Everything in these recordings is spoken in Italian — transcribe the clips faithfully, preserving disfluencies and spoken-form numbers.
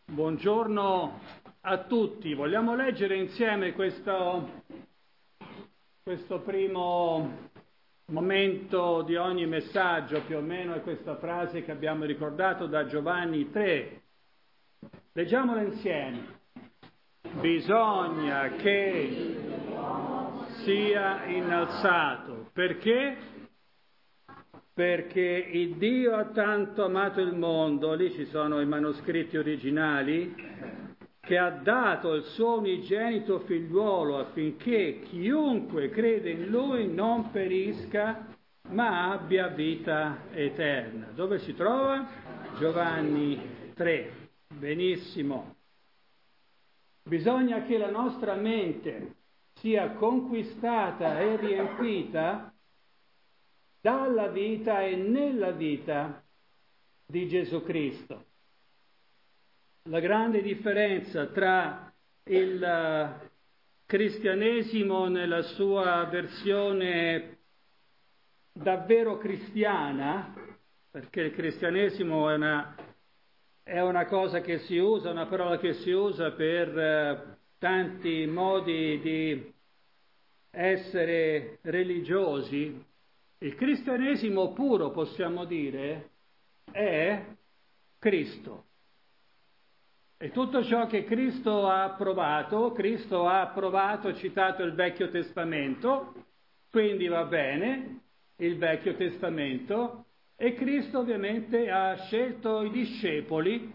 Buongiorno a tutti. Vogliamo leggere insieme questo, questo primo momento di ogni messaggio, più o meno è questa frase che abbiamo ricordato da Giovanni tre. Leggiamola insieme. Bisogna che sia innalzato. Perché? Perché il Dio ha tanto amato il mondo, lì ci sono i manoscritti originali, che ha dato il suo unigenito figliuolo affinché chiunque crede in Lui non perisca, ma abbia vita eterna. Dove si trova? Giovanni tre. Benissimo. Bisogna che la nostra mente sia conquistata e riempita dalla vita e nella vita di Gesù Cristo. La grande differenza tra il cristianesimo nella sua versione davvero cristiana, perché il cristianesimo è una, è una cosa che si usa, una parola che si usa per eh, tanti modi di essere religiosi. Il cristianesimo puro, possiamo dire, è Cristo. E tutto ciò che Cristo ha approvato, Cristo ha approvato, citato il Vecchio Testamento, quindi va bene il Vecchio Testamento, e Cristo ovviamente ha scelto i discepoli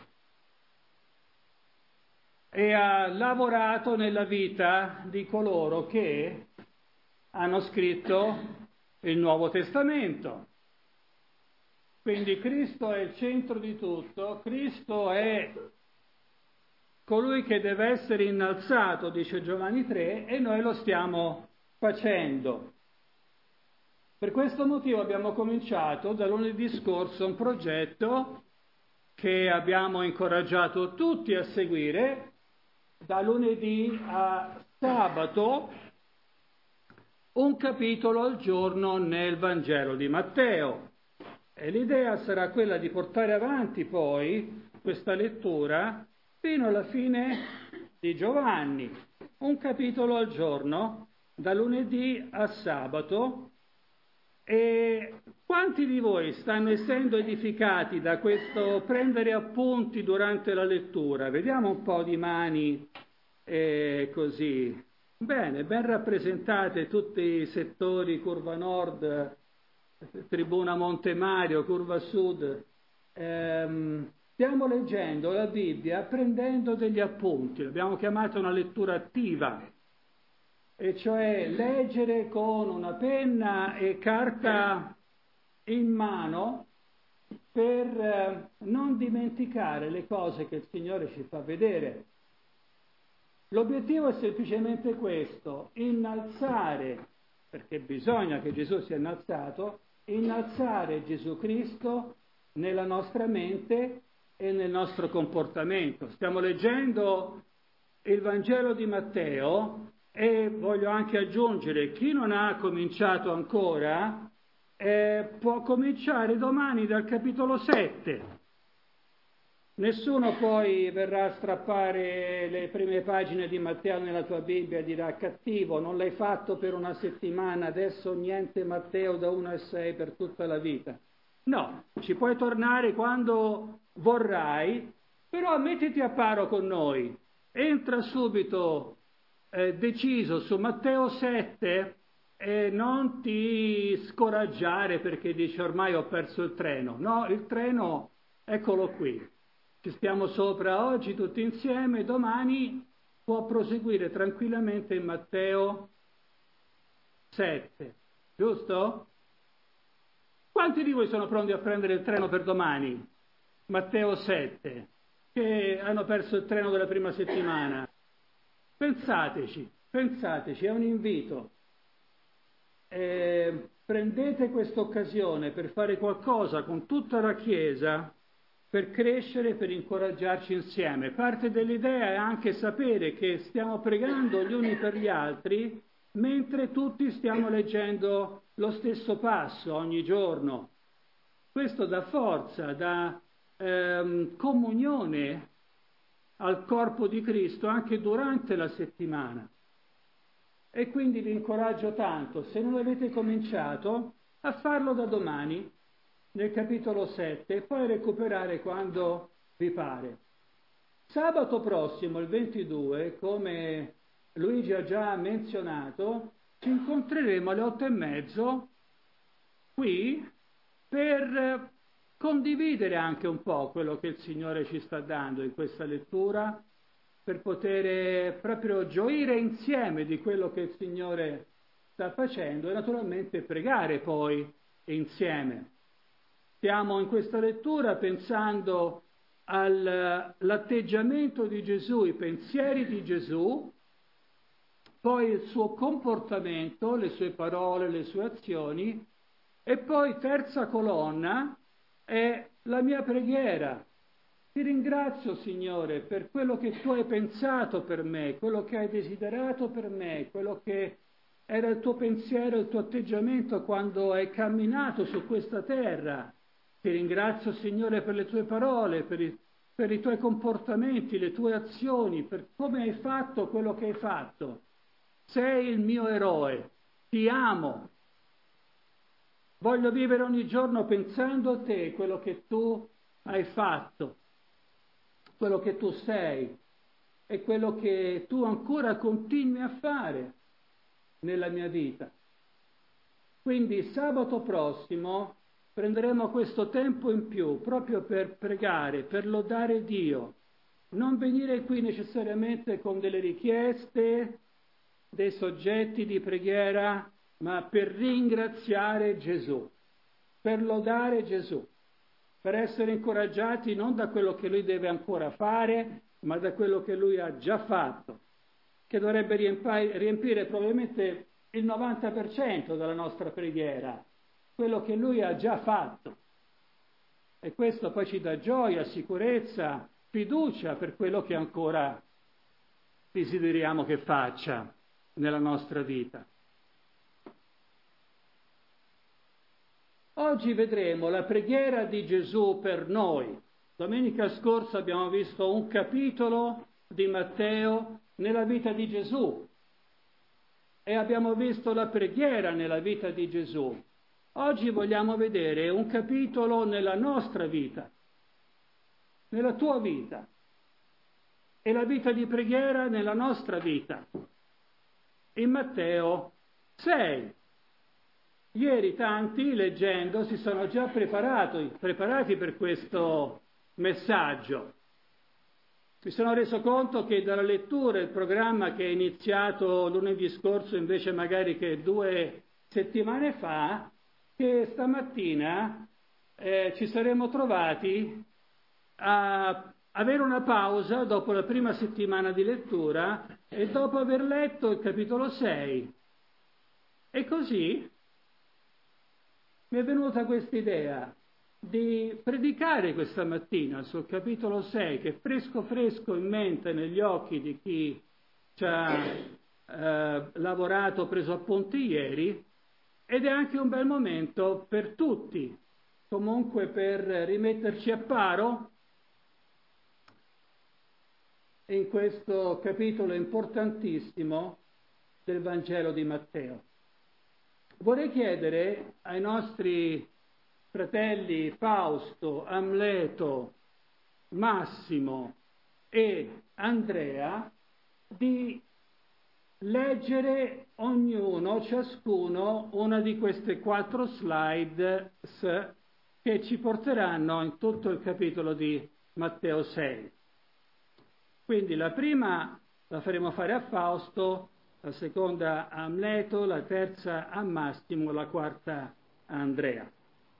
e ha lavorato nella vita di coloro che hanno scritto il Nuovo Testamento. Quindi Cristo è il centro di tutto, Cristo è colui che deve essere innalzato, dice Giovanni tre, e noi lo stiamo facendo. Per questo motivo abbiamo cominciato da lunedì scorso un progetto che abbiamo incoraggiato tutti a seguire, da lunedì a sabato, un capitolo al giorno nel Vangelo di Matteo. E l'idea sarà quella di portare avanti poi questa lettura fino alla fine di Giovanni, un capitolo al giorno, da lunedì a sabato. E quanti di voi stanno essendo edificati da questo prendere appunti durante la lettura? Vediamo un po' di mani eh, così. Bene, ben rappresentate tutti i settori, Curva Nord, Tribuna Monte Mario, Curva Sud. Ehm, stiamo leggendo la Bibbia prendendo degli appunti, l'abbiamo chiamata una lettura attiva, e cioè leggere con una penna e carta in mano per eh, non dimenticare le cose che il Signore ci fa vedere. L'obiettivo è semplicemente questo, innalzare, perché bisogna che Gesù sia innalzato, innalzare Gesù Cristo nella nostra mente e nel nostro comportamento. Stiamo leggendo il Vangelo di Matteo e voglio anche aggiungere, chi non ha cominciato ancora eh, può cominciare domani dal capitolo sette. Nessuno poi verrà a strappare le prime pagine di Matteo nella tua Bibbia e dirà: cattivo, non l'hai fatto per una settimana, adesso niente Matteo da uno a sei per tutta la vita. No, ci puoi tornare quando vorrai, però mettiti a paro con noi. Entra subito eh, deciso su Matteo sette e non ti scoraggiare perché dici ormai ho perso il treno. No, il treno, eccolo qui. Ci stiamo sopra oggi tutti insieme, domani può proseguire tranquillamente in Matteo sette, giusto? Quanti di voi sono pronti a prendere il treno per domani? Matteo sette, che hanno perso il treno della prima settimana. Pensateci, pensateci, è un invito. Eh, prendete questa occasione per fare qualcosa con tutta la Chiesa, per crescere, per incoraggiarci insieme. Parte dell'idea è anche sapere che stiamo pregando gli uni per gli altri mentre tutti stiamo leggendo lo stesso passo ogni giorno. Questo dà forza, dà ehm, comunione al corpo di Cristo anche durante la settimana. E quindi vi incoraggio tanto, se non avete cominciato, a farlo da domani, nel capitolo sette, e poi recuperare quando vi pare. Sabato prossimo, il ventidue, come Luigi ha già menzionato, ci incontreremo alle otto e mezzo qui per condividere anche un po' quello che il Signore ci sta dando in questa lettura, per poter proprio gioire insieme di quello che il Signore sta facendo e naturalmente pregare poi insieme. Stiamo in questa lettura pensando all'atteggiamento di Gesù, i pensieri di Gesù, poi il suo comportamento, le sue parole, le sue azioni, e poi terza colonna è la mia preghiera. Ti ringrazio, Signore, per quello che tu hai pensato per me, quello che hai desiderato per me, quello che era il tuo pensiero, il tuo atteggiamento quando hai camminato su questa terra. Ti ringrazio, Signore, per le tue parole, per i, per i tuoi comportamenti, le tue azioni, per come hai fatto quello che hai fatto. Sei il mio eroe, ti amo. Voglio vivere ogni giorno pensando a te, quello che tu hai fatto, quello che tu sei e quello che tu ancora continui a fare nella mia vita. Quindi sabato prossimo prenderemo questo tempo in più proprio per pregare, per lodare Dio. Non venire qui necessariamente con delle richieste, dei soggetti di preghiera, ma per ringraziare Gesù, per lodare Gesù, per essere incoraggiati non da quello che Lui deve ancora fare, ma da quello che Lui ha già fatto, che dovrebbe riempire, riempire probabilmente il novanta per cento della nostra preghiera, quello che Lui ha già fatto. E questo poi ci dà gioia, sicurezza, fiducia per quello che ancora desideriamo che faccia nella nostra vita. Oggi vedremo la preghiera di Gesù per noi. Domenica scorsa abbiamo visto un capitolo di Matteo nella vita di Gesù e abbiamo visto la preghiera nella vita di Gesù. Oggi vogliamo vedere un capitolo nella nostra vita, nella tua vita, e la vita di preghiera nella nostra vita. In Matteo sei. Ieri tanti, leggendo, si sono già preparati, preparati per questo messaggio. Mi sono reso conto che dalla lettura, il programma che è iniziato lunedì scorso, invece magari che due settimane fa, che stamattina eh, ci saremmo trovati a avere una pausa dopo la prima settimana di lettura e dopo aver letto il capitolo sei. E così mi è venuta questa idea di predicare questa mattina sul capitolo sei, che è fresco fresco in mente, negli occhi di chi ci ha eh, lavorato, preso appunti ieri, ed è anche un bel momento per tutti, comunque per rimetterci a paro in questo capitolo importantissimo del Vangelo di Matteo. Vorrei chiedere ai nostri fratelli Fausto, Amleto, Massimo e Andrea di leggere ognuno, ciascuno, una di queste quattro slide che ci porteranno in tutto il capitolo di Matteo sei. Quindi la prima la faremo fare a Fausto, la seconda a Amleto, la terza a Massimo, la quarta a Andrea.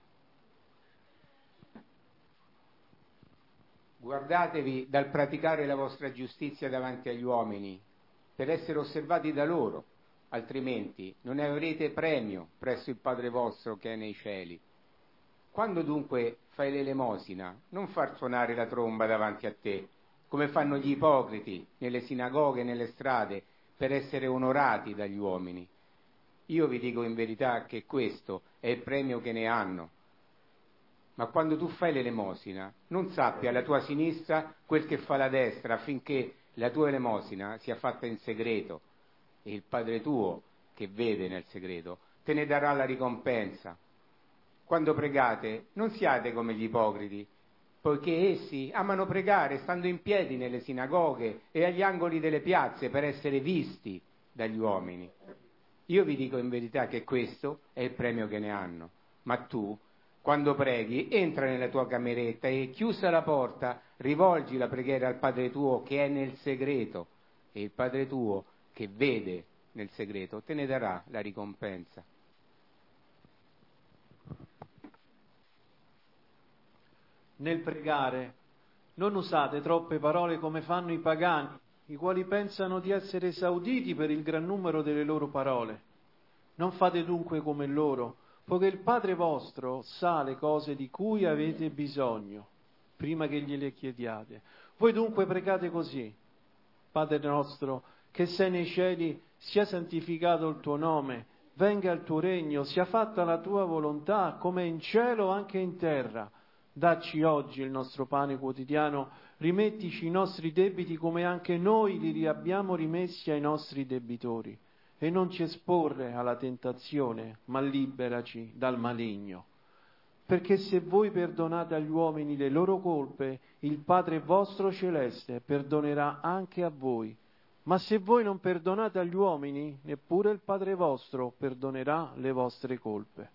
Guardatevi dal praticare la vostra giustizia davanti agli uomini, per essere osservati da loro, altrimenti non ne avrete premio presso il Padre vostro che è nei cieli. Quando dunque fai l'elemosina, non far suonare la tromba davanti a te, come fanno gli ipocriti nelle sinagoghe e nelle strade, per essere onorati dagli uomini. Io vi dico in verità che questo è il premio che ne hanno. Ma quando tu fai l'elemosina, non sappi alla tua sinistra quel che fa la destra, affinché la tua elemosina sia fatta in segreto, e il Padre tuo, che vede nel segreto, te ne darà la ricompensa. Quando pregate, non siate come gli ipocriti, poiché essi amano pregare stando in piedi nelle sinagoghe e agli angoli delle piazze per essere visti dagli uomini. Io vi dico in verità che questo è il premio che ne hanno. Ma tu, quando preghi, entra nella tua cameretta e, chiusa la porta, rivolgi la preghiera al Padre tuo che è nel segreto, e il Padre tuo che vede nel segreto te ne darà la ricompensa. Nel pregare non usate troppe parole come fanno i pagani, i quali pensano di essere esauditi per il gran numero delle loro parole. Non fate dunque come loro, poiché il Padre vostro sa le cose di cui avete bisogno, prima che gliele chiediate. Voi dunque pregate così: Padre nostro, che sei nei cieli, sia santificato il tuo nome, venga il tuo regno, sia fatta la tua volontà, come in cielo anche in terra. Dacci oggi il nostro pane quotidiano, rimettici i nostri debiti come anche noi li abbiamo rimessi ai nostri debitori. E non ci esporre alla tentazione, ma liberaci dal maligno. Perché se voi perdonate agli uomini le loro colpe, il Padre vostro celeste perdonerà anche a voi. Ma se voi non perdonate agli uomini, neppure il Padre vostro perdonerà le vostre colpe.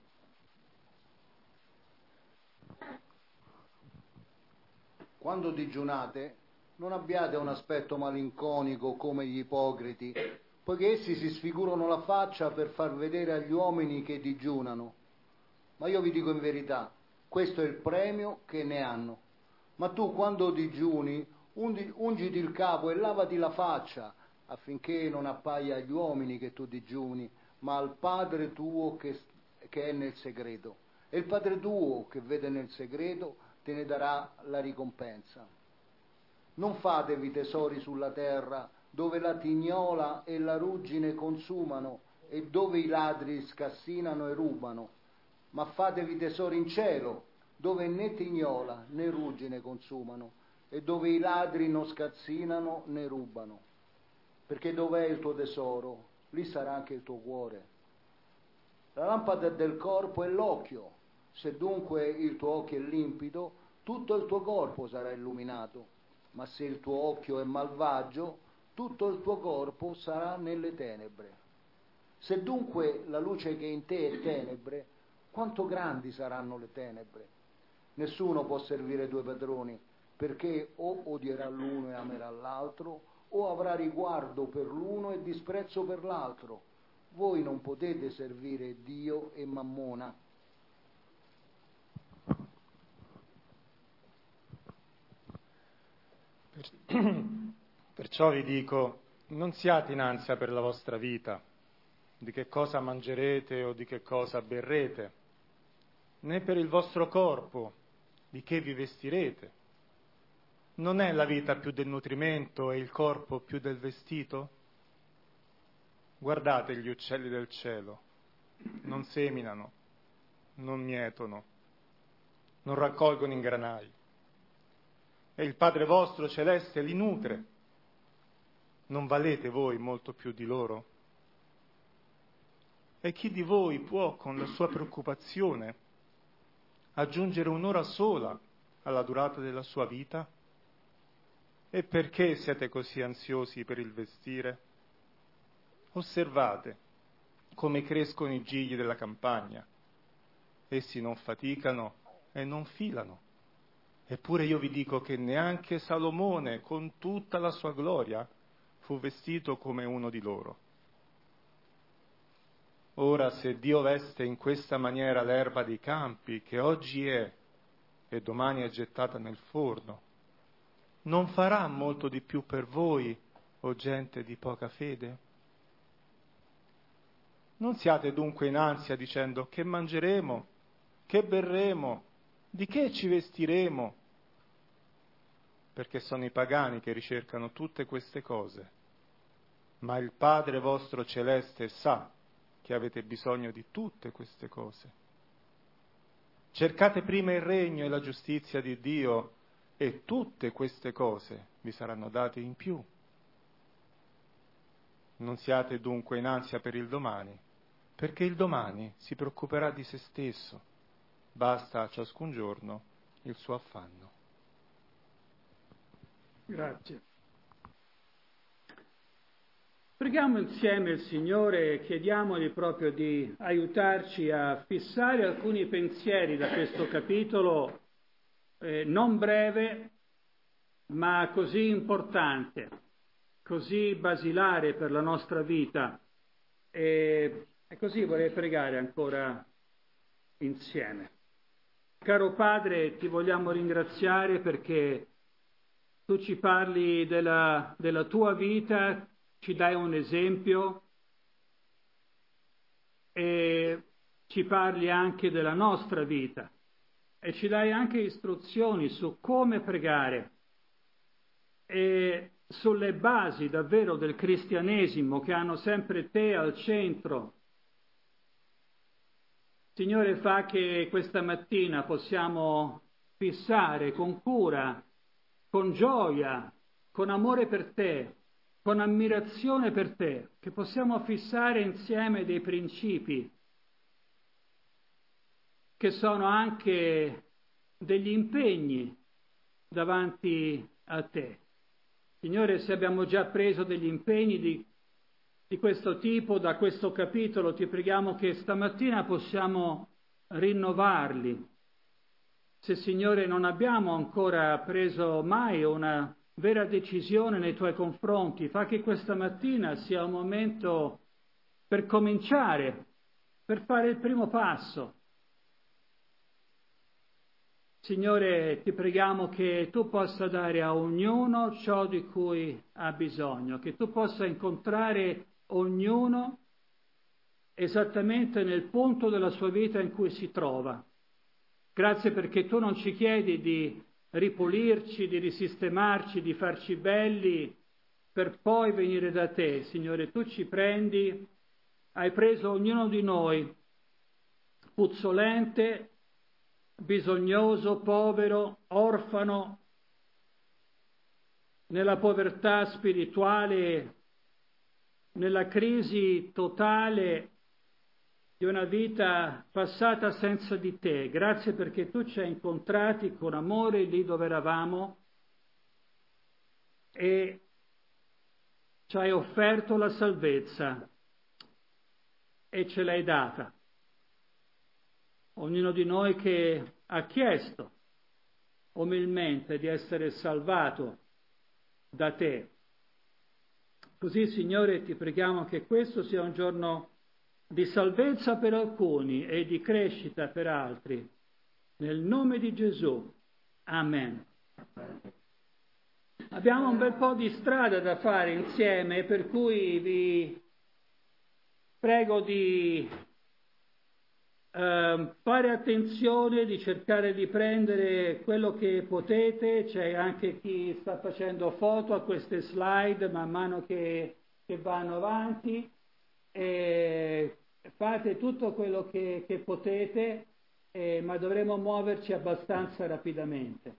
Quando digiunate, non abbiate un aspetto malinconico come gli ipocriti, poiché essi si sfigurano la faccia per far vedere agli uomini che digiunano. Ma io vi dico in verità, questo è il premio che ne hanno. Ma tu, quando digiuni, ungiti il capo e lavati la faccia, affinché non appaia agli uomini che tu digiuni, ma al Padre tuo che, che è nel segreto. E il Padre tuo che vede nel segreto te ne darà la ricompensa. Non fatevi tesori sulla terra, dove la tignola e la ruggine consumano e dove i ladri scassinano e rubano, ma fatevi tesori in cielo, dove né tignola né ruggine consumano e dove i ladri non scassinano né rubano. Perché dov'è il tuo tesoro, lì sarà anche il tuo cuore. La lampada del corpo è l'occhio. Se dunque il tuo occhio è limpido, tutto il tuo corpo sarà illuminato, ma se il tuo occhio è malvagio, tutto il tuo corpo sarà nelle tenebre. Se dunque la luce che è in te è tenebre, quanto grandi saranno le tenebre? Nessuno può servire due padroni, perché o odierà l'uno e amerà l'altro, o avrà riguardo per l'uno e disprezzo per l'altro. Voi non potete servire Dio e Mammona. Perciò vi dico, non siate in ansia per la vostra vita, di che cosa mangerete o di che cosa berrete, né per il vostro corpo, di che vi vestirete. Non è la vita più del nutrimento e il corpo più del vestito? Guardate gli uccelli del cielo, non seminano, non mietono, non raccolgono in granai, e il Padre vostro celeste li nutre. Non valete voi molto più di loro? E chi di voi può, con la sua preoccupazione, aggiungere un'ora sola alla durata della sua vita? E perché siete così ansiosi per il vestire? Osservate come crescono i gigli della campagna. Essi non faticano e non filano. Eppure io vi dico che neanche Salomone, con tutta la sua gloria, fu vestito come uno di loro. Ora, se Dio veste in questa maniera l'erba dei campi, che oggi è e domani è gettata nel forno, non farà molto di più per voi, o gente di poca fede? Non siate dunque in ansia dicendo: che mangeremo, che berremo, di che ci vestiremo? Perché sono i pagani che ricercano tutte queste cose. Ma il Padre vostro celeste sa che avete bisogno di tutte queste cose. Cercate prima il regno e la giustizia di Dio e tutte queste cose vi saranno date in più. Non siate dunque in ansia per il domani, perché il domani si preoccuperà di se stesso. Basta a ciascun giorno il suo affanno. Grazie. Preghiamo insieme il Signore e chiediamogli proprio di aiutarci a fissare alcuni pensieri da questo capitolo eh, non breve, ma così importante, così basilare per la nostra vita. E, e così vorrei pregare ancora insieme. Caro Padre, ti vogliamo ringraziare perché tu ci parli della, della tua vita, ci dai un esempio e ci parli anche della nostra vita e ci dai anche istruzioni su come pregare e sulle basi davvero del cristianesimo che hanno sempre te al centro. Signore, fa che questa mattina possiamo fissare con cura, con gioia, con amore per te, con ammirazione per te, che possiamo fissare insieme dei principi che sono anche degli impegni davanti a te. Signore, se abbiamo già preso degli impegni di, di questo tipo da questo capitolo, ti preghiamo che stamattina possiamo rinnovarli. Se, Signore, non abbiamo ancora preso mai una vera decisione nei tuoi confronti, fa che questa mattina sia un momento per cominciare, per fare il primo passo. Signore, ti preghiamo che tu possa dare a ognuno ciò di cui ha bisogno, che tu possa incontrare ognuno esattamente nel punto della sua vita in cui si trova. Grazie perché tu non ci chiedi di ripulirci, di risistemarci, di farci belli per poi venire da te. Signore, tu ci prendi, hai preso ognuno di noi, puzzolente, bisognoso, povero, orfano, nella povertà spirituale, nella crisi totale di una vita passata senza di te. Grazie perché tu ci hai incontrati con amore lì dove eravamo e ci hai offerto la salvezza e ce l'hai data. Ognuno di noi che ha chiesto umilmente di essere salvato da te. Così, Signore, ti preghiamo che questo sia un giorno di salvezza per alcuni e di crescita per altri. Nel nome di Gesù. Amen. Abbiamo un bel po' di strada da fare insieme, per cui vi prego di eh, fare attenzione, di cercare di prendere quello che potete. C'è anche chi sta facendo foto a queste slide man mano che, che vanno avanti. E fate tutto quello che, che potete, eh, ma dovremo muoverci abbastanza rapidamente.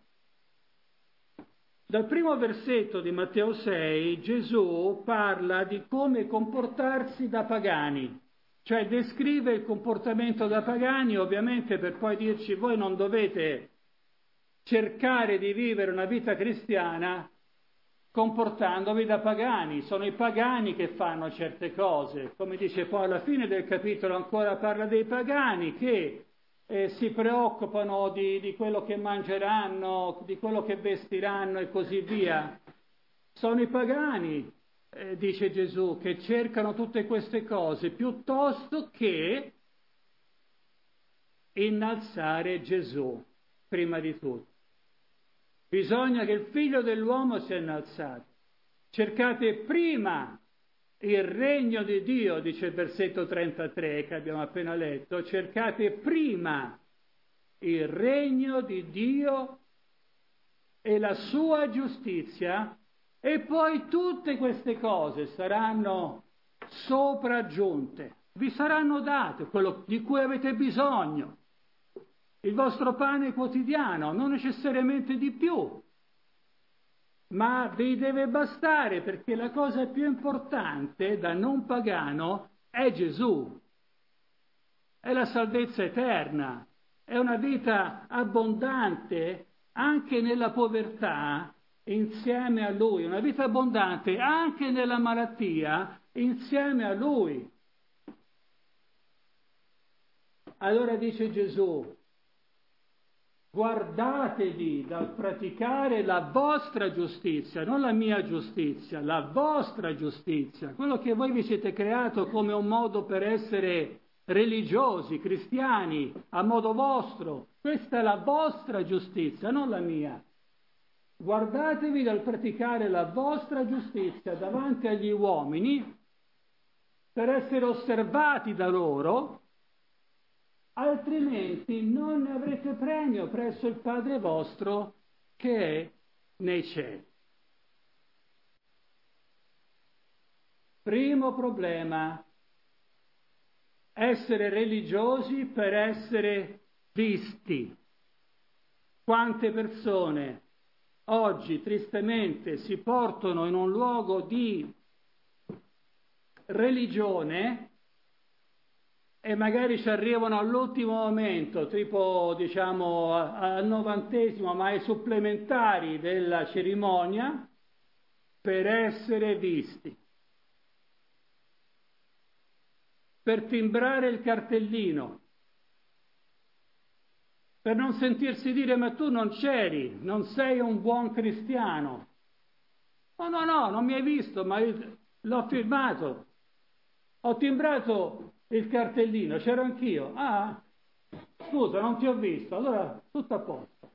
Dal primo versetto di Matteo sei Gesù parla di come comportarsi da pagani, cioè descrive il comportamento da pagani, ovviamente per poi dirci: voi non dovete cercare di vivere una vita cristiana comportandovi da pagani, sono i pagani che fanno certe cose. Come dice poi alla fine del capitolo, ancora parla dei pagani che eh, si preoccupano di, di quello che mangeranno, di quello che vestiranno e così via. Sono i pagani, eh, dice Gesù, che cercano tutte queste cose piuttosto che innalzare Gesù prima di tutto. Bisogna che il Figlio dell'uomo sia innalzato. Cercate prima il regno di Dio, dice il versetto trentatré che abbiamo appena letto. Cercate prima il regno di Dio e la sua giustizia, e poi tutte queste cose saranno sopraggiunte. Vi saranno date quello di cui avete bisogno. il vostro pane quotidiano, non necessariamente di più, ma vi deve bastare, perché la cosa più importante da non pagano è Gesù, è la salvezza eterna, è una vita abbondante anche nella povertà insieme a Lui, una vita abbondante anche nella malattia insieme a Lui. Allora dice Gesù: guardatevi dal praticare la vostra giustizia, non la mia giustizia, la vostra giustizia, quello che voi vi siete creato come un modo per essere religiosi, cristiani, a modo vostro. Questa è la vostra giustizia, non la mia. Guardatevi dal praticare la vostra giustizia davanti agli uomini per essere osservati da loro, altrimenti non ne avrete premio presso il Padre vostro che è nei cieli. Primo problema: essere religiosi per essere visti. Quante persone oggi tristemente si portano in un luogo di religione e magari ci arrivano all'ultimo momento, tipo diciamo al novantesimo, ma ai supplementari della cerimonia, per essere visti, per timbrare il cartellino, per non sentirsi dire: ma tu non c'eri, non sei un buon cristiano. No, no, no, non mi hai visto, ma l'ho firmato, ho timbrato il cartellino, c'ero anch'io. Ah, scusa, non ti ho visto, allora tutto a posto.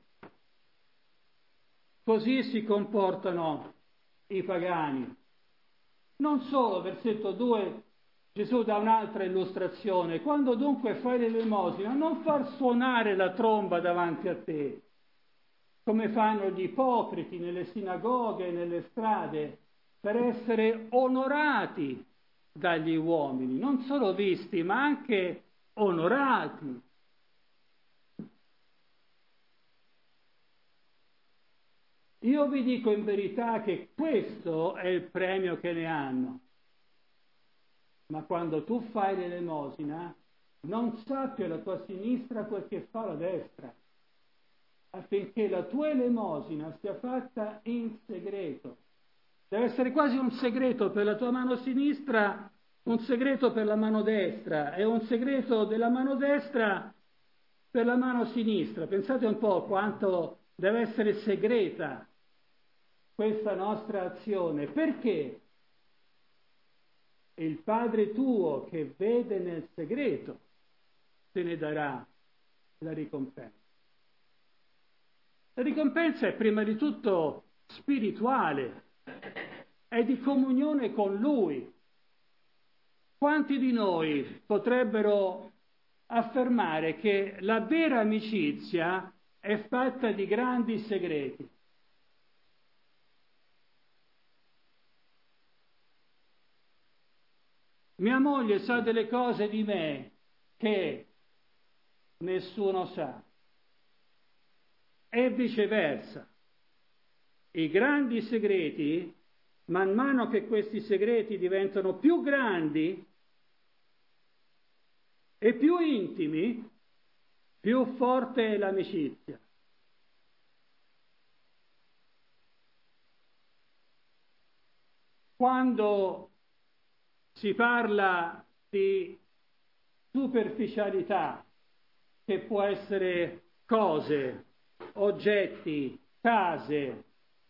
Così si comportano i pagani. Non solo, versetto due, Gesù dà un'altra illustrazione: quando dunque fai l'elemosina, non far suonare la tromba davanti a te, come fanno gli ipocriti nelle sinagoghe e nelle strade, per essere onorati dagli uomini, non solo visti, ma anche onorati. Io vi dico in verità che questo è il premio che ne hanno. Ma quando tu fai l'elemosina, non sappia la tua sinistra quel che fa la destra, affinché la tua elemosina sia fatta in segreto. Deve essere quasi un segreto per la tua mano sinistra, un segreto per la mano destra e un segreto della mano destra per la mano sinistra. Pensate un po' quanto deve essere segreta questa nostra azione. Perché? Il Padre tuo che vede nel segreto te ne darà la ricompensa. La ricompensa è prima di tutto spirituale, è di comunione con Lui. Quanti di noi potrebbero affermare che la vera amicizia è fatta di grandi segreti? Mia moglie sa delle cose di me che nessuno sa. E viceversa. I grandi segreti, man mano che questi segreti diventano più grandi e più intimi, più forte è l'amicizia. Quando si parla di superficialità, che può essere cose, oggetti, case,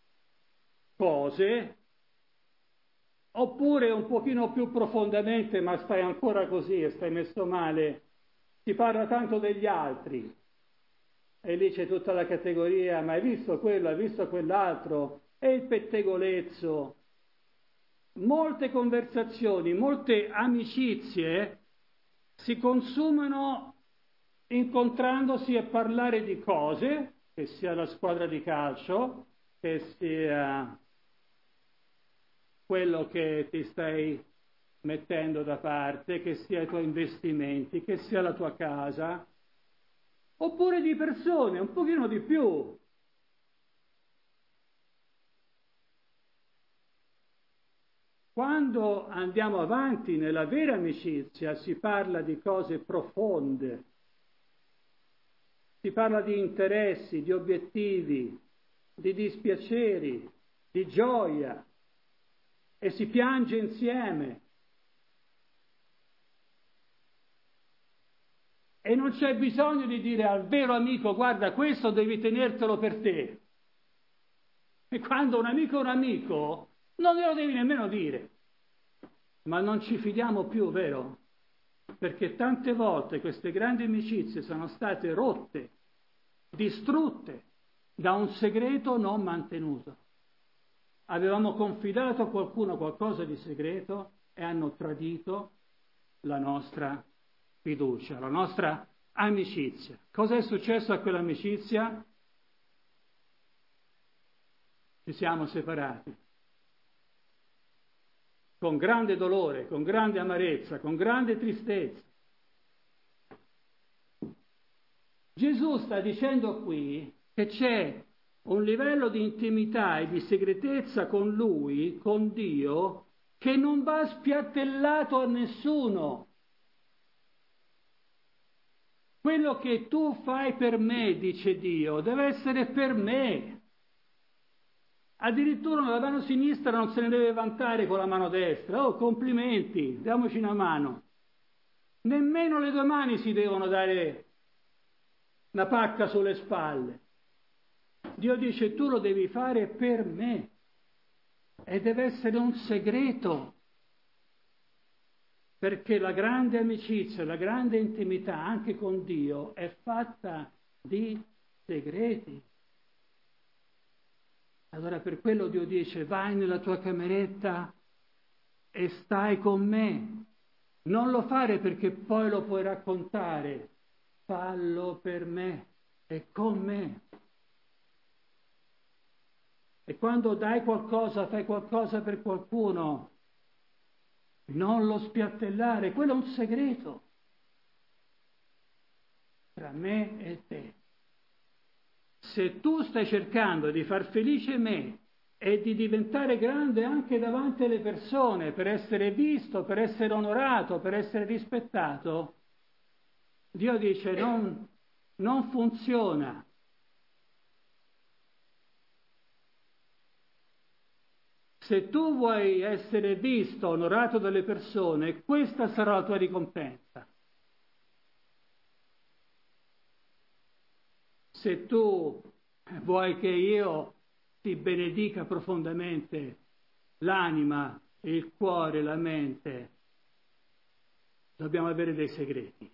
cose, oppure un pochino più profondamente, ma stai ancora così e stai messo male, si parla tanto degli altri, e lì c'è tutta la categoria: ma hai visto quello, hai visto quell'altro, e il pettegolezzo. Molte conversazioni, molte amicizie si consumano incontrandosi a parlare di cose, che sia la squadra di calcio, che sia quello che ti stai mettendo da parte, che sia i tuoi investimenti, che sia la tua casa. oppure di persone, un pochino di più. Quando andiamo avanti nella vera amicizia si parla di cose profonde, si parla di interessi, di obiettivi, di dispiaceri, di gioia e si piange insieme. E non c'è bisogno di dire al vero amico: guarda, questo devi tenertelo per te. E quando un amico è un amico, non glielo devi nemmeno dire. Ma non ci fidiamo più, vero? Perché tante volte queste grandi amicizie sono state rotte, distrutte da un segreto non mantenuto. Avevamo confidato a qualcuno qualcosa di segreto e hanno tradito la nostra fiducia, la nostra amicizia. Cosa è successo a quell'amicizia? Ci siamo separati. Con grande dolore, con grande amarezza, con grande tristezza. Gesù sta dicendo qui che c'è un livello di intimità e di segretezza con Lui, con Dio, che non va spiattellato a nessuno. Quello che tu fai per me, dice Dio, deve essere per me. Addirittura la mano sinistra non se ne deve vantare con la mano destra. Oh, complimenti, diamoci una mano. Nemmeno le due mani si devono dare una pacca sulle spalle. Dio dice: tu lo devi fare per me. E deve essere un segreto. Perché la grande amicizia, la grande intimità anche con Dio è fatta di segreti. Allora per quello Dio dice: vai nella tua cameretta e stai con me. Non lo fare perché poi lo puoi raccontare, fallo per me e con me. E quando dai qualcosa, fai qualcosa per qualcuno, non lo spiattellare, quello è un segreto tra me e te. Se tu stai cercando di far felice me e di diventare grande anche davanti alle persone, per essere visto, per essere onorato, per essere rispettato, Dio dice: non, non funziona. Se tu vuoi essere visto, onorato dalle persone, questa sarà la tua ricompensa. Se tu vuoi che io ti benedica profondamente l'anima, il cuore, la mente, dobbiamo avere dei segreti.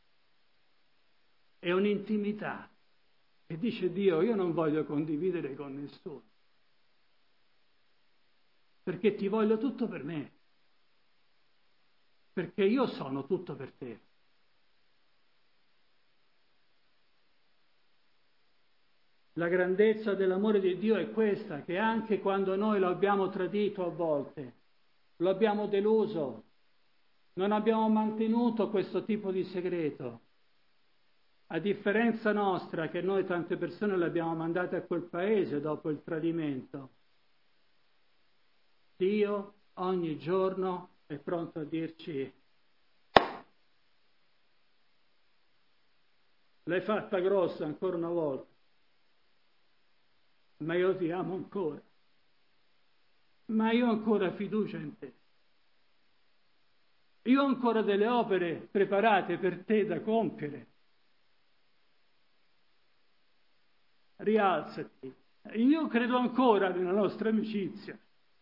È un'intimità. E dice Dio: io non voglio condividere con nessuno, perché ti voglio tutto per me, perché io sono tutto per te. La grandezza dell'amore di Dio è questa, che anche quando noi lo abbiamo tradito a volte, lo abbiamo deluso, non abbiamo mantenuto questo tipo di segreto, a differenza nostra, che noi tante persone le abbiamo mandate a quel paese dopo il tradimento, Dio ogni giorno è pronto a dirci: l'hai fatta grossa ancora una volta, ma io ti amo ancora, ma io ho ancora fiducia in te, io ho ancora delle opere preparate per te da compiere. Rialzati, io credo ancora nella nostra amicizia.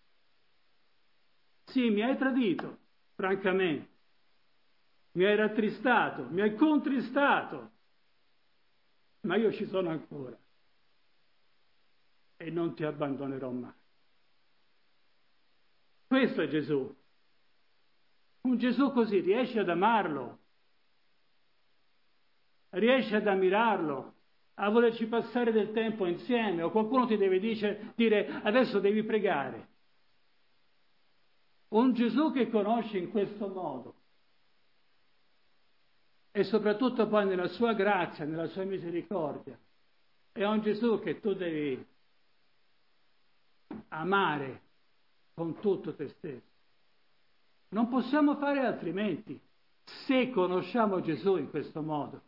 Sì, mi hai tradito, francamente, mi hai rattristato, mi hai contristato, ma io ci sono ancora e non ti abbandonerò mai. Questo è Gesù. Un Gesù così riesce ad amarlo, riesce ad ammirarlo, a volerci passare del tempo insieme, o qualcuno ti deve dice, dire: adesso devi pregare. Un Gesù che conosci in questo modo e soprattutto poi nella sua grazia, nella sua misericordia. È un Gesù che tu devi amare con tutto te stesso. Non possiamo fare altrimenti se conosciamo Gesù in questo modo.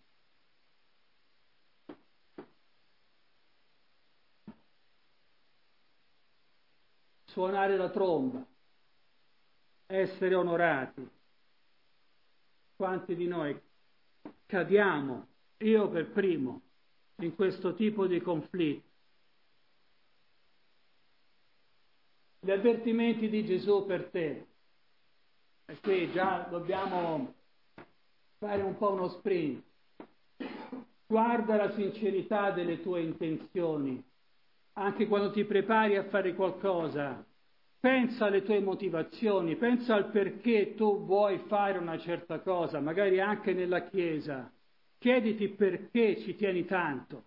Suonare la tromba, essere onorati. Quanti di noi cadiamo, io per primo, in questo tipo di conflitti? Gli avvertimenti di Gesù per te. E qui già dobbiamo fare un po' uno sprint. Guarda la sincerità delle tue intenzioni. Anche quando ti prepari a fare qualcosa, pensa alle tue motivazioni, pensa al perché tu vuoi fare una certa cosa, magari anche nella Chiesa. Chiediti perché ci tieni tanto.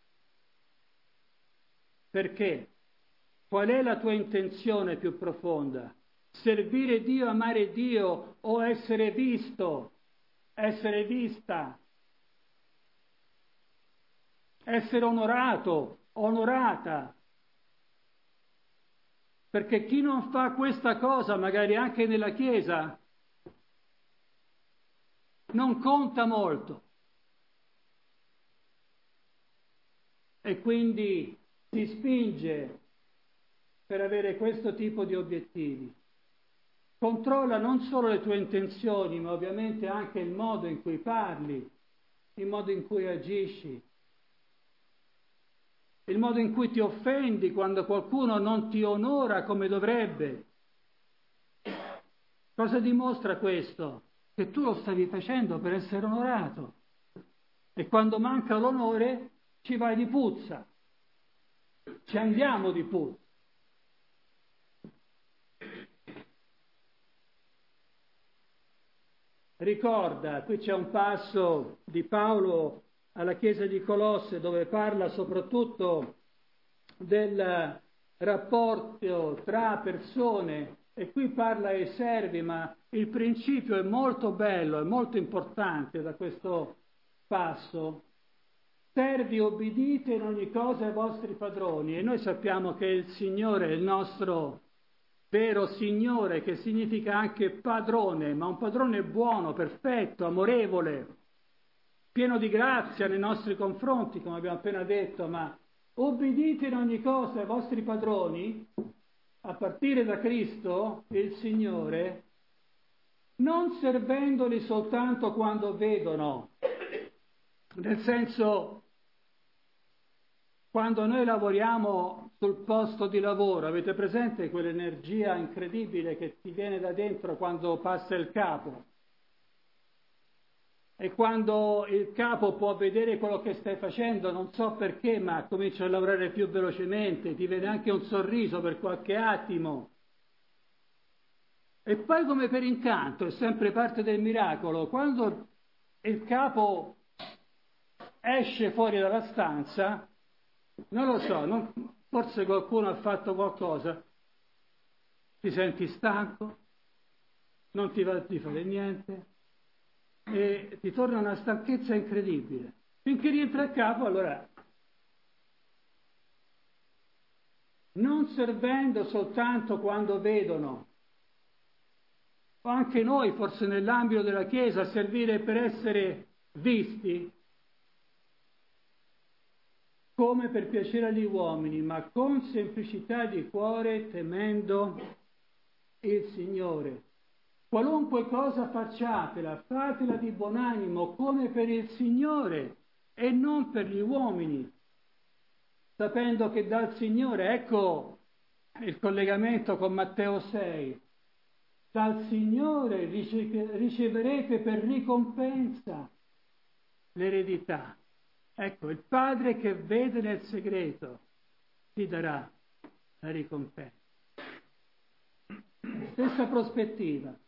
Perché? Qual è la tua intenzione più profonda? Servire Dio, amare Dio o essere visto, essere vista, essere onorato, onorata. Perché chi non fa questa cosa, magari anche nella Chiesa, non conta molto. E quindi ti spinge per avere questo tipo di obiettivi. Controlla non solo le tue intenzioni, ma ovviamente anche il modo in cui parli, il modo in cui agisci, il modo in cui ti offendi quando qualcuno non ti onora come dovrebbe. Cosa dimostra questo? Che tu lo stavi facendo per essere onorato. E quando manca l'onore ci vai di puzza. Ci andiamo di puzza. Ricorda, qui c'è un passo di Paolo alla Chiesa di Colosse dove parla soprattutto del rapporto tra persone e qui parla ai servi, ma il principio è molto bello, è molto importante da questo passo. Servi, obbedite in ogni cosa ai vostri padroni, e noi sappiamo che il Signore è il nostro vero Signore, che significa anche padrone, ma un padrone buono, perfetto, amorevole, pieno di grazia nei nostri confronti, come abbiamo appena detto, ma obbedite in ogni cosa ai vostri padroni, a partire da Cristo, il Signore, non servendoli soltanto quando vedono, nel senso, quando noi lavoriamo sul posto di lavoro, avete presente quell'energia incredibile che ti viene da dentro quando passa il capo? E quando il capo può vedere quello che stai facendo, non so perché, ma comincia a lavorare più velocemente, ti vede anche un sorriso per qualche attimo. E poi come per incanto, è sempre parte del miracolo, quando il capo esce fuori dalla stanza, non lo so, non, forse qualcuno ha fatto qualcosa, ti senti stanco, non ti va di fare niente, e ti torna una stanchezza incredibile. Finché rientra a capo, allora, non servendo soltanto quando vedono, o anche noi forse nell'ambito della Chiesa, servire per essere visti, come per piacere agli uomini, ma con semplicità di cuore, temendo il Signore. Qualunque cosa facciatela, fatela di buon animo, come per il Signore e non per gli uomini, sapendo che dal Signore, ecco il collegamento con Matteo sei, dal Signore riceverete per ricompensa l'eredità. Ecco, il Padre che vede nel segreto ti darà la ricompensa. Stessa prospettiva.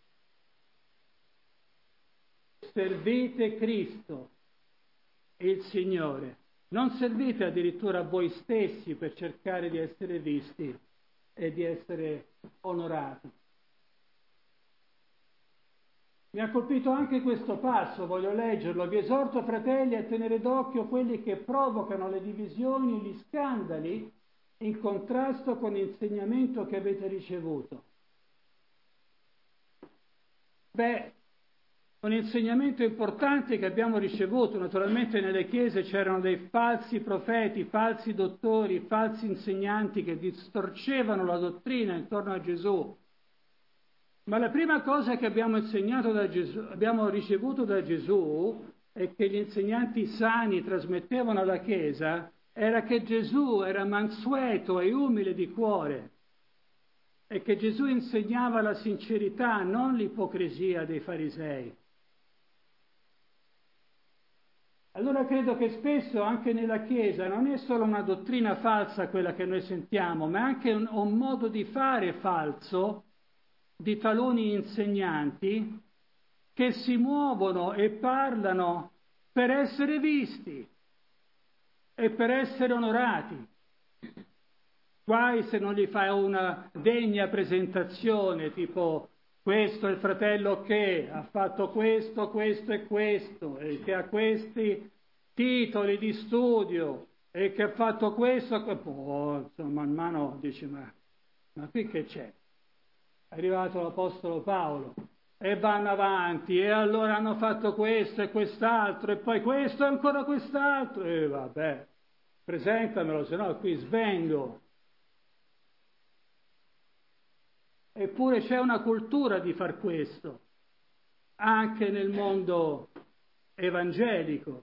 Servite Cristo, il Signore. Non servite addirittura voi stessi per cercare di essere visti e di essere onorati. Mi ha colpito anche questo passo, voglio leggerlo. Vi esorto, fratelli, a tenere d'occhio quelli che provocano le divisioni e gli scandali in contrasto con l'insegnamento che avete ricevuto. Beh, un insegnamento importante che abbiamo ricevuto. Naturalmente nelle chiese c'erano dei falsi profeti, falsi dottori, falsi insegnanti che distorcevano la dottrina intorno a Gesù. Ma la prima cosa che abbiamo insegnato da Gesù, abbiamo ricevuto da Gesù e che gli insegnanti sani trasmettevano alla Chiesa era che Gesù era mansueto e umile di cuore e che Gesù insegnava la sincerità, non l'ipocrisia dei farisei. Allora credo che spesso anche nella Chiesa non è solo una dottrina falsa quella che noi sentiamo, ma anche un, un modo di fare falso di taluni insegnanti che si muovono e parlano per essere visti e per essere onorati. Guai se non gli fai una degna presentazione, tipo questo è il fratello che ha fatto questo, questo e questo, e che ha questi titoli di studio, e che ha fatto questo, oh, insomma, man mano dici, ma, ma qui che c'è? È arrivato l'Apostolo Paolo, e vanno avanti, e allora hanno fatto questo e quest'altro, e poi questo e ancora quest'altro, e vabbè, presentamelo, se no qui svengo. Eppure c'è una cultura di far questo, anche nel mondo evangelico.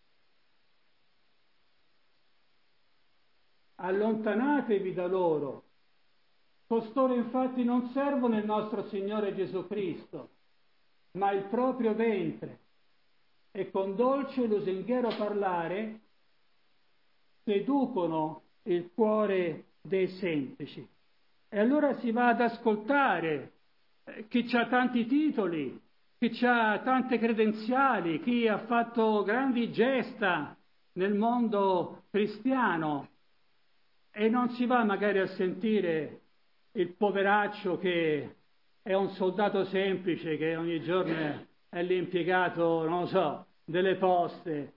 Allontanatevi da loro. Costoro infatti non servono il nostro Signore Gesù Cristo, ma il proprio ventre, e con dolce e lusinghiero parlare seducono il cuore dei semplici. E allora si va ad ascoltare eh, chi ha tanti titoli, chi ha tante credenziali, chi ha fatto grandi gesta nel mondo cristiano, e non si va magari a sentire il poveraccio che è un soldato semplice, che ogni giorno è l'impiegato, non lo so, delle poste,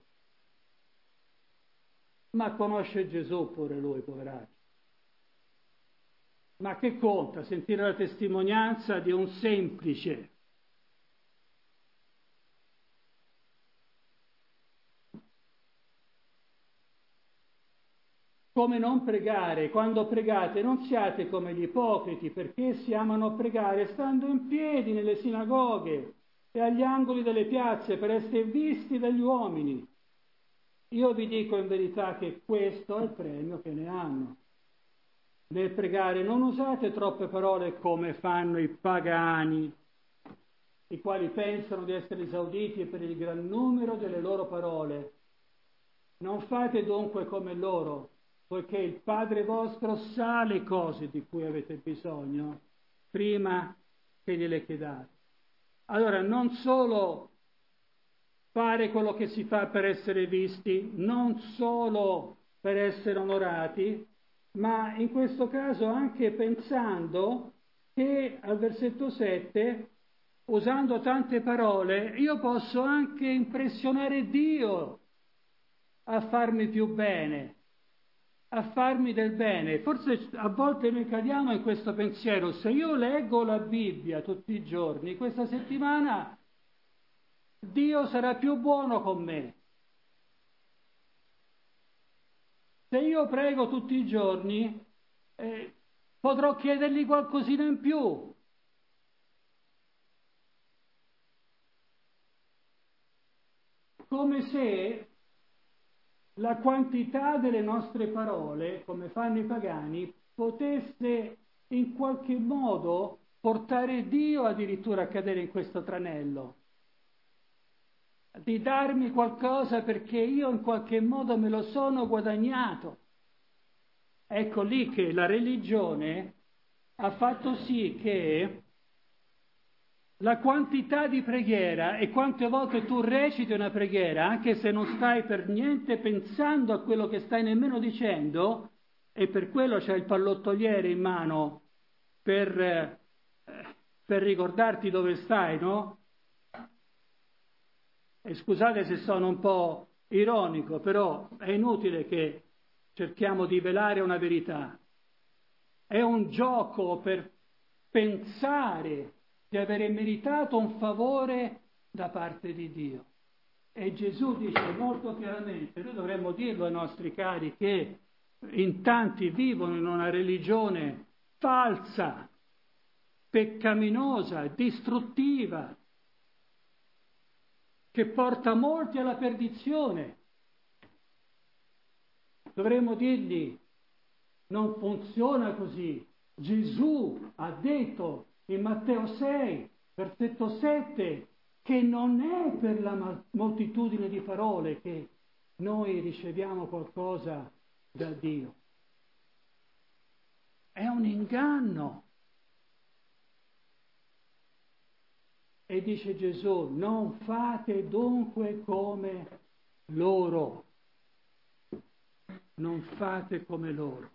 ma conosce Gesù pure lui, poveraccio. Ma che conta sentire la testimonianza di un semplice? Come non pregare? Quando pregate non siate come gli ipocriti, perché si amano pregare stando in piedi nelle sinagoghe e agli angoli delle piazze per essere visti dagli uomini. Io vi dico in verità che questo è il premio che ne hanno. Nel pregare non usate troppe parole come fanno i pagani, i quali pensano di essere esauditi per il gran numero delle loro parole. Non fate dunque come loro, poiché il Padre vostro sa le cose di cui avete bisogno prima che gliele chiedate. Allora, non solo fare quello che si fa per essere visti, non solo per essere onorati, ma in questo caso anche pensando che al versetto sette, usando tante parole, io posso anche impressionare Dio a farmi più bene, a farmi del bene. Forse a volte noi cadiamo in questo pensiero: se io leggo la Bibbia tutti i giorni, questa settimana Dio sarà più buono con me. Se io prego tutti i giorni, eh, potrò chiedergli qualcosina in più. Come se la quantità delle nostre parole, come fanno i pagani, potesse in qualche modo portare Dio addirittura a cadere in questo tranello, di darmi qualcosa perché io in qualche modo me lo sono guadagnato. Ecco lì che la religione ha fatto sì che la quantità di preghiera e quante volte tu reciti una preghiera, anche se non stai per niente pensando a quello che stai nemmeno dicendo, e per quello c'è il pallottoliere in mano per, eh, per ricordarti dove stai, no? e scusate se sono un po' ironico, però è inutile che cerchiamo di velare una verità. È un gioco per pensare di avere meritato un favore da parte di Dio. E Gesù dice molto chiaramente, noi dovremmo dirlo ai nostri cari, che in tanti vivono in una religione falsa, peccaminosa, distruttiva, che porta molti alla perdizione. Dovremmo dirgli, non funziona così. Gesù ha detto in Matteo sei, versetto sette, che non è per la moltitudine di parole che noi riceviamo qualcosa da Dio. È un inganno. E dice Gesù, non fate dunque come loro. Non fate come loro.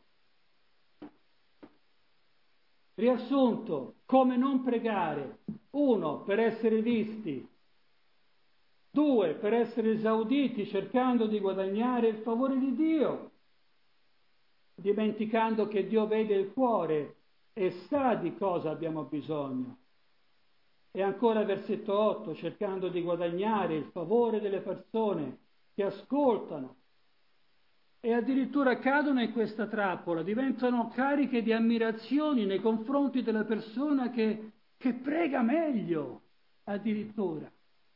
Riassunto, come non pregare? Uno, per essere visti. Due, per essere esauditi cercando di guadagnare il favore di Dio, dimenticando che Dio vede il cuore e sa di cosa abbiamo bisogno. E ancora versetto otto, cercando di guadagnare il favore delle persone che ascoltano e addirittura cadono in questa trappola, diventano cariche di ammirazioni nei confronti della persona che, che prega meglio, addirittura.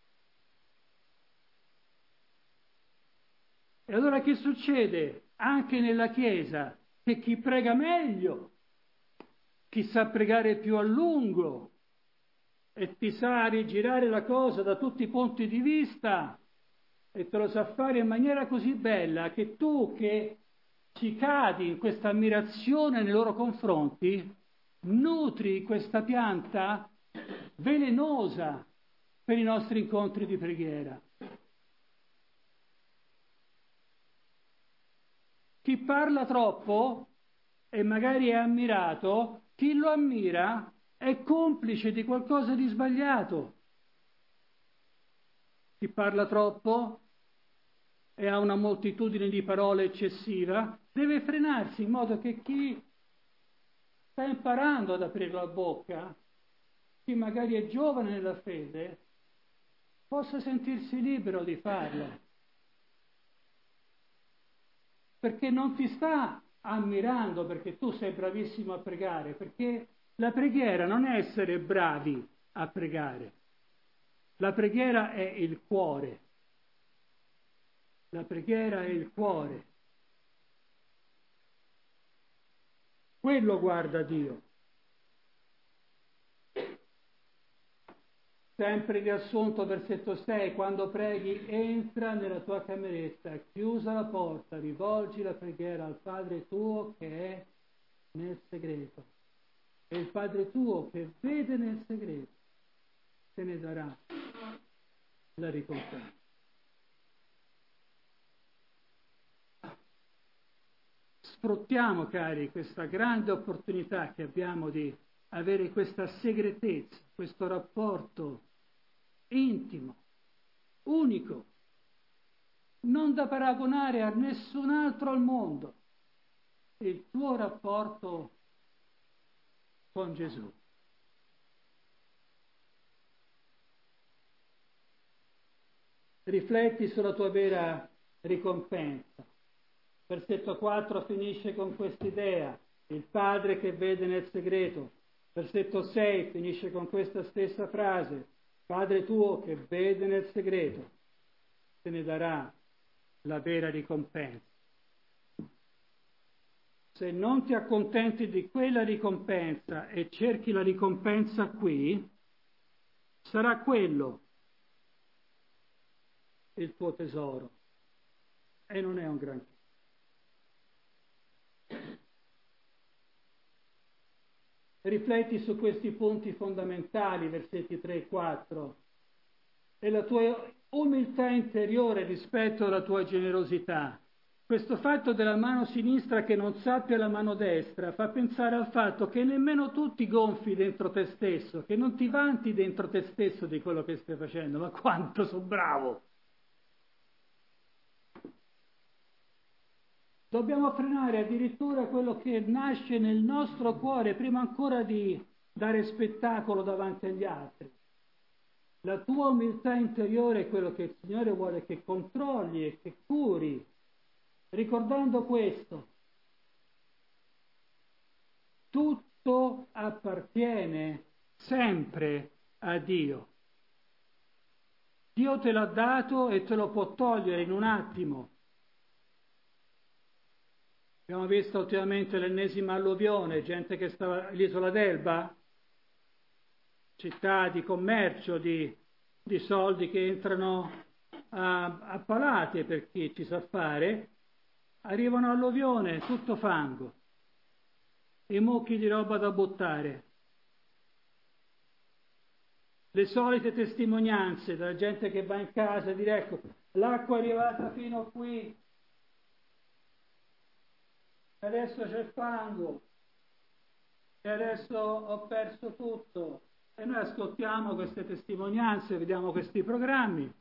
E allora che succede? Anche nella Chiesa, che chi prega meglio, chi sa pregare più a lungo e ti sa rigirare la cosa da tutti i punti di vista e te lo sa fare in maniera così bella che tu che ci cadi in questa ammirazione nei loro confronti, nutri questa pianta velenosa per i nostri incontri di preghiera. Chi parla troppo e magari è ammirato, chi lo ammira è complice di qualcosa di sbagliato. Chi parla troppo e ha una moltitudine di parole eccessiva deve frenarsi in modo che chi sta imparando ad aprire la bocca, chi magari è giovane nella fede, possa sentirsi libero di farlo. Perché non ti sta ammirando perché tu sei bravissimo a pregare, perché la preghiera non è essere bravi a pregare. La preghiera è il cuore. La preghiera è il cuore. Quello guarda Dio. Sempre riassunto versetto sei, quando preghi entra nella tua cameretta, chiusa la porta, rivolgi la preghiera al Padre tuo che è nel segreto. E il Padre tuo che vede nel segreto te ne darà la ricompensa. Sfruttiamo, cari, questa grande opportunità che abbiamo di avere questa segretezza, questo rapporto intimo, unico, non da paragonare a nessun altro al mondo, il tuo rapporto con Gesù. Rifletti sulla tua vera ricompensa. Versetto quattro finisce con quest'idea, il Padre che vede nel segreto. Versetto sei finisce con questa stessa frase, Padre tuo che vede nel segreto, te ne darà la vera ricompensa. Se non ti accontenti di quella ricompensa e cerchi la ricompensa qui, sarà quello il tuo tesoro. E non è un granché. Rifletti su questi punti fondamentali, versetti tre e quattro, e la tua umiltà interiore rispetto alla tua generosità. questo fatto della mano sinistra che non sappia la mano destra fa pensare al fatto che nemmeno tu ti gonfi dentro te stesso, che non ti vanti dentro te stesso di quello che stai facendo. Ma quanto sono bravo! Dobbiamo frenare addirittura quello che nasce nel nostro cuore prima ancora di dare spettacolo davanti agli altri. La tua umiltà interiore è quello che il Signore vuole che controlli e che curi, ricordando questo: tutto appartiene sempre a Dio. Dio te l'ha dato e te lo può togliere in un attimo. Abbiamo visto ultimamente l'ennesima alluvione, gente che stava all'isola d'Elba, città di commercio, di, di soldi che entrano a, a palate per chi ci sa fare, arrivano alluvione, tutto fango, i mucchi di roba da buttare, le solite testimonianze della gente che va in casa e dice: ecco, l'acqua è arrivata fino a qui, adesso c'è fango, e adesso ho perso tutto. E noi ascoltiamo queste testimonianze, vediamo questi programmi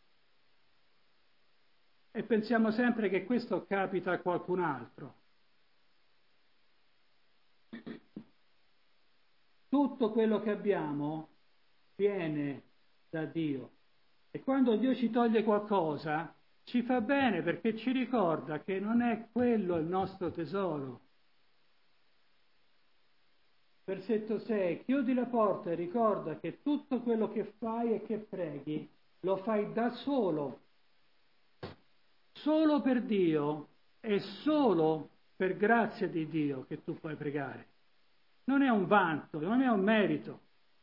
e pensiamo sempre che questo capita a qualcun altro. Tutto quello che abbiamo viene da Dio, e quando Dio ci toglie qualcosa ci fa bene, perché ci ricorda che non è quello il nostro tesoro. Versetto sei: chiudi la porta e ricorda che tutto quello che fai e che preghi lo fai da solo, solo per Dio e solo per grazia di Dio che tu puoi pregare. Non è un vanto, non è un merito.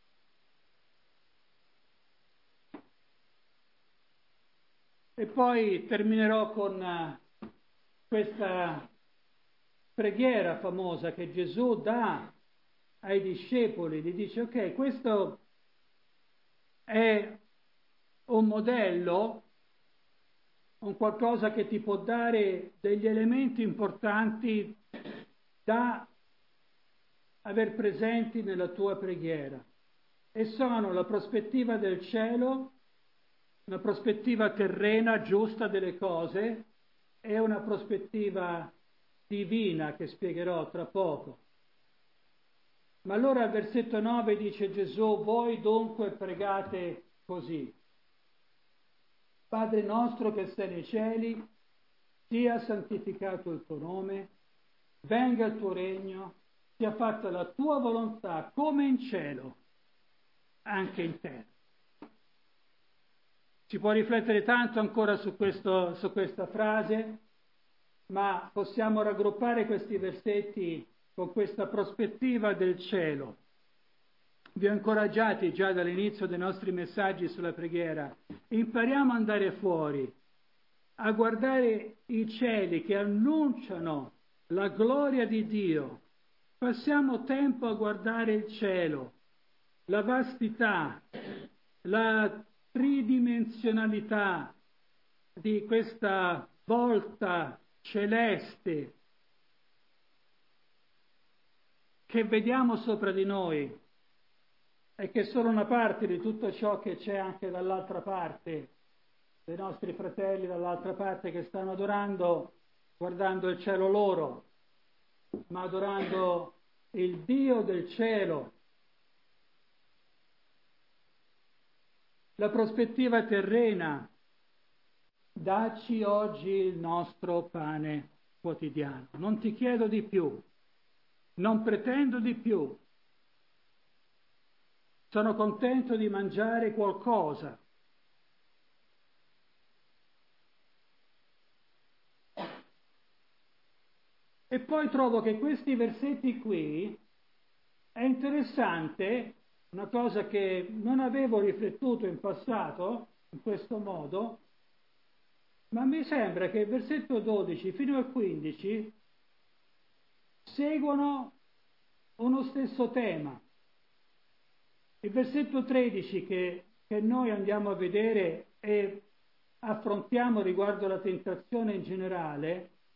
E poi terminerò con questa preghiera famosa che Gesù dà ai discepoli. Gli dice: ok, questo è un modello, un qualcosa che ti può dare degli elementi importanti da aver presenti nella tua preghiera, e sono la prospettiva del cielo, una prospettiva terrena giusta delle cose e una prospettiva divina che spiegherò tra poco. Ma allora al versetto nove dice Gesù: voi dunque pregate così: Padre nostro che sei nei cieli, sia santificato il tuo nome, venga il tuo regno, sia fatta la tua volontà come in cielo, anche in terra. Si può riflettere tanto ancora su, questo, su questa frase, ma possiamo raggruppare questi versetti con questa prospettiva del cielo. Vi ho incoraggiati già dall'inizio dei nostri messaggi sulla preghiera: impariamo ad andare fuori, a guardare i cieli che annunciano la gloria di Dio. Passiamo tempo a guardare il cielo, la vastità, la tridimensionalità di questa volta celeste che vediamo sopra di noi e che è solo una parte di tutto ciò che c'è anche dall'altra parte, dei nostri fratelli dall'altra parte che stanno adorando, guardando il cielo loro, ma adorando il Dio del cielo. La prospettiva terrena: dacci oggi il nostro pane quotidiano. Non ti chiedo di più, non pretendo di più, sono contento di mangiare qualcosa. E poi trovo che questi versetti qui è interessante, una cosa che non avevo riflettuto in passato in questo modo, ma mi sembra che il versetto dodici fino al quindici seguono uno stesso tema. Il versetto tredici che, che noi andiamo a vedere e affrontiamo riguardo alla tentazione in generale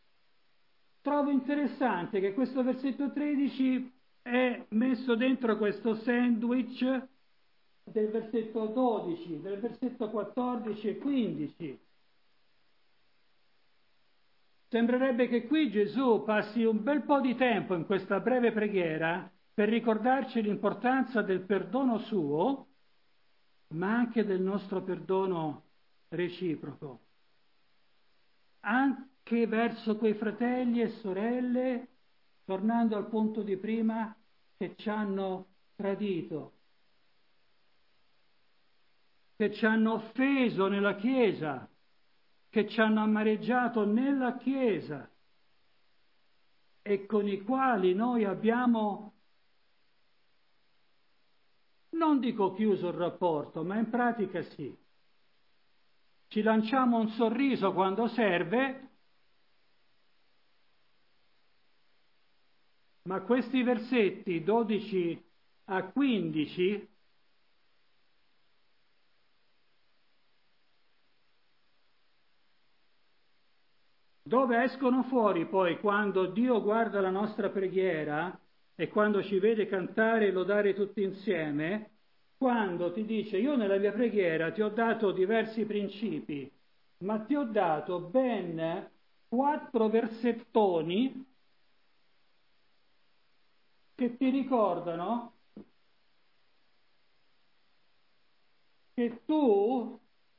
trovo interessante che questo versetto tredici è messo dentro questo sandwich del versetto dodici, del versetto quattordici e quindici. Sembrerebbe che qui Gesù passi un bel po' di tempo in questa breve preghiera per ricordarci l'importanza del perdono suo, ma anche del nostro perdono reciproco, anche verso quei fratelli e sorelle, tornando al punto di prima, che ci hanno tradito, che ci hanno offeso nella Chiesa, che ci hanno amareggiato nella Chiesa e con i quali noi abbiamo, non dico chiuso il rapporto, ma in pratica sì. Ci lanciamo un sorriso quando serve, ma questi versetti dodici a quindici dove escono fuori poi quando Dio guarda la nostra preghiera e quando ci vede cantare e lodare tutti insieme, quando ti dice io nella mia preghiera ti ho dato diversi principi, ma ti ho dato ben quattro versettoni che ti ricordano che tu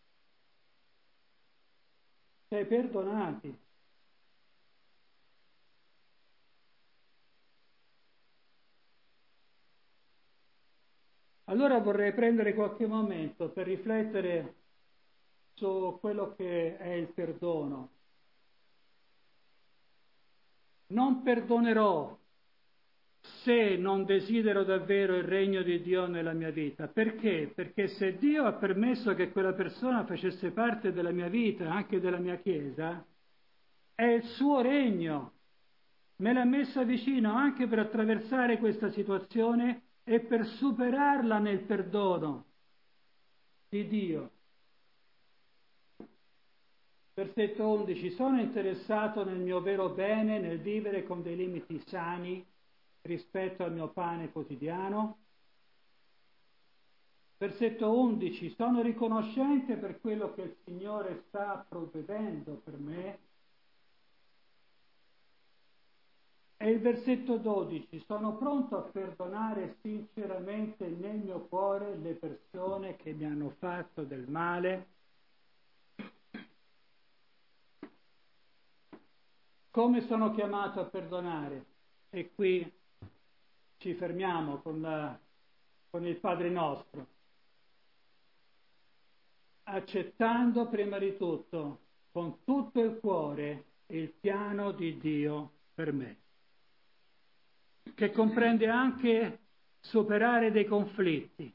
sei perdonati. Allora vorrei prendere qualche momento per riflettere su quello che è il perdono. Non perdonerò se non desidero davvero il regno di Dio nella mia vita. Perché? Perché se Dio ha permesso che quella persona facesse parte della mia vita, anche della mia Chiesa, è il suo regno. Me l'ha messa vicino anche per attraversare questa situazione e per superarla nel perdono di Dio. Versetto undici. Sono interessato nel mio vero bene, nel vivere con dei limiti sani rispetto al mio pane quotidiano. Versetto undici. Sono riconoscente per quello che il Signore sta provvedendo per me. E il versetto dodici. Sono pronto a perdonare sinceramente nel mio cuore le persone che mi hanno fatto del male. Come sono chiamato a perdonare? E qui ci fermiamo con, la, con il Padre nostro. Accettando prima di tutto, con tutto il cuore, il piano di Dio per me, che comprende anche superare dei conflitti.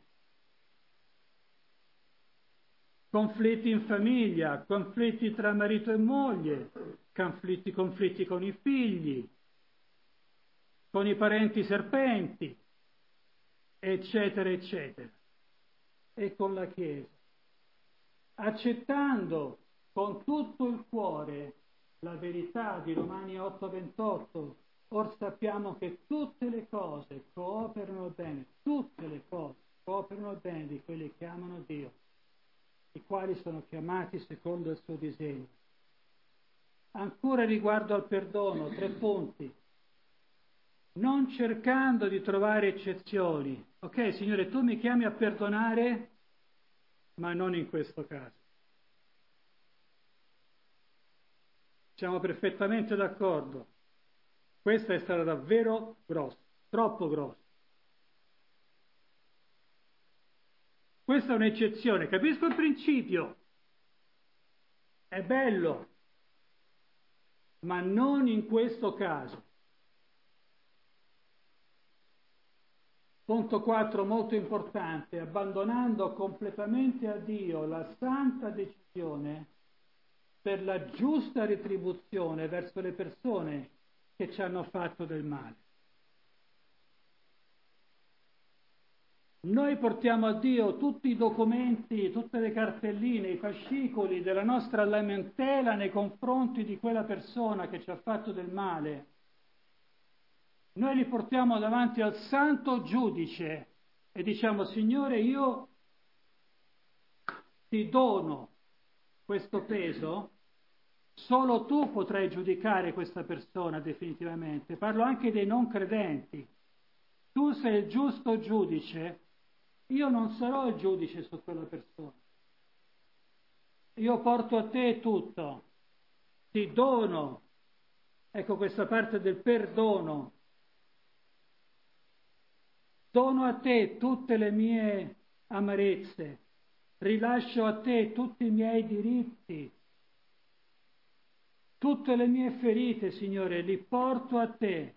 Conflitti in famiglia, conflitti tra marito e moglie, conflitti, conflitti con i figli, con i parenti serpenti, eccetera, eccetera, e con la Chiesa. Accettando con tutto il cuore la verità di Romani otto ventotto, or sappiamo che tutte le cose cooperano bene, tutte le cose cooperano bene di quelli che amano Dio, i quali sono chiamati secondo il suo disegno. Ancora riguardo al perdono, tre punti. Non cercando di trovare eccezioni. Ok, Signore, tu mi chiami a perdonare, ma non in questo caso. Siamo perfettamente d'accordo. Questa è stata davvero grossa, troppo grossa. Questa è un'eccezione, capisco il principio, è bello, ma non in questo caso. Punto quattro, molto importante, abbandonando completamente a Dio la santa decisione per la giusta retribuzione verso le persone che ci hanno fatto del male. Noi portiamo a Dio tutti i documenti, tutte le cartelline, i fascicoli della nostra lamentela nei confronti di quella persona che ci ha fatto del male. Noi li portiamo davanti al Santo Giudice e diciamo: Signore, io ti dono questo peso, solo tu potrai giudicare questa persona definitivamente. Parlo anche dei non credenti. Tu sei il giusto giudice, io non sarò il giudice su quella persona. Io porto a te tutto, ti dono. Ecco questa parte del perdono. Dono a te tutte le mie amarezze, rilascio a te tutti i miei diritti, tutte le mie ferite, Signore, li porto a te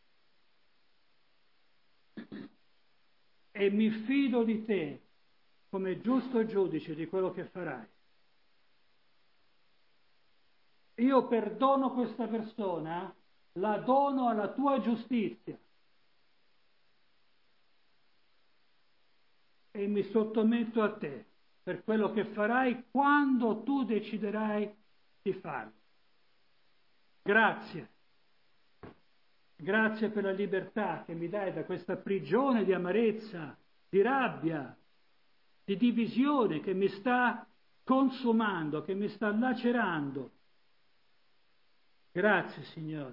e mi fido di te come giusto giudice di quello che farai. Io perdono questa persona, la dono alla tua giustizia e mi sottometto a te per quello che farai quando tu deciderai di farlo. Grazie. Grazie per la libertà che mi dai da questa prigione di amarezza, di rabbia, di divisione che mi sta consumando, che mi sta lacerando. Grazie, Signore,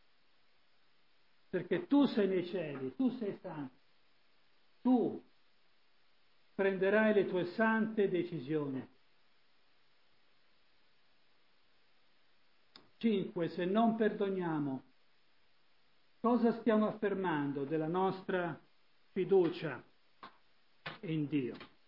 perché tu sei nei cieli, tu sei santo, tu prenderai le tue sante decisioni. Cinque, se non perdoniamo, cosa stiamo affermando della nostra fiducia in Dio?